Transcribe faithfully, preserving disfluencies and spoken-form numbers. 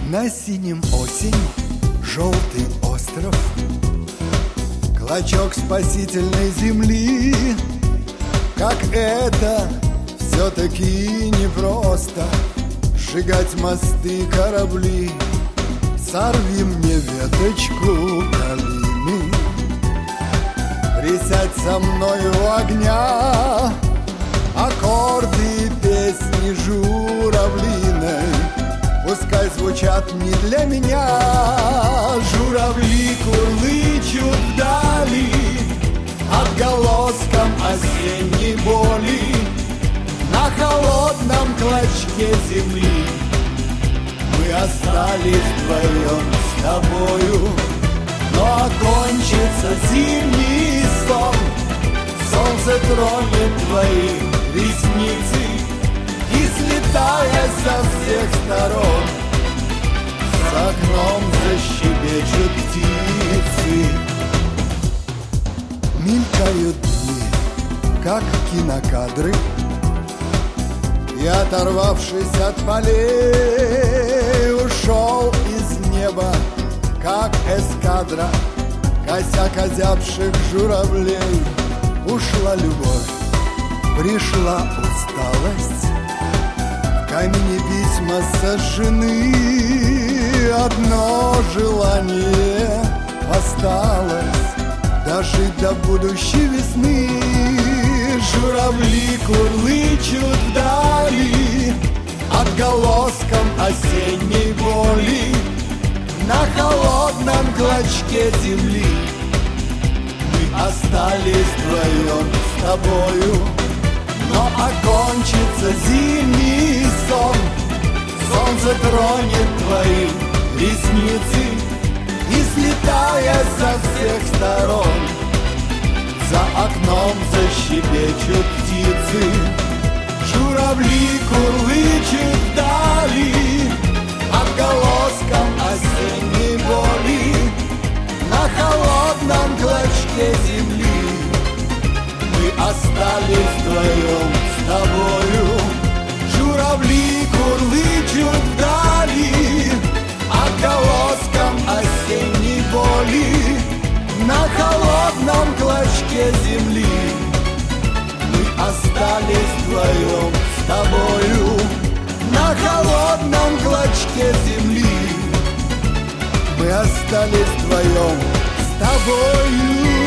На синем осень, желтый остров, клочок спасительной земли. Как это все-таки непросто сжигать мосты, корабли. Сорви мне веточку калины, присядь со мною у огня. Аккорды песни журавлиной пускай звучат не для меня. Журавли курлычут вдали отголоском осенней боли. На холодном клочке земли мы остались вдвоем с тобою. Но окончится зимний сон, солнце тронет твои ресницы, и, слетая со всех сторон, за окном защебечут птицы. Мелькают дни, как кинокадры, и, оторвавшись от полей, ушел из неба, как эскадра косяк озябших журавлей. Ушла любовь, пришла усталость, в камине письма сожжены. Одно желание осталось — дожить до будущей весны. Журавли курлычут вдали отголоском осенней боли. На холодном клочке земли мы остались вдвоем с тобою. Но окончится зимний сон, солнце тронет твои ресницы, и, слетая со всех сторон, за окном защебечут птицы. Журавли курлычут вдали отголоском осенней боли. На холодном клочке земли мы остались вдвоем с тобою. Журавли курлычут вдали отголоском осенней боли. На холодном клочке земли мы остались вдвоем с тобою. На холодном клочке земли мы остались вдвоем с тобою.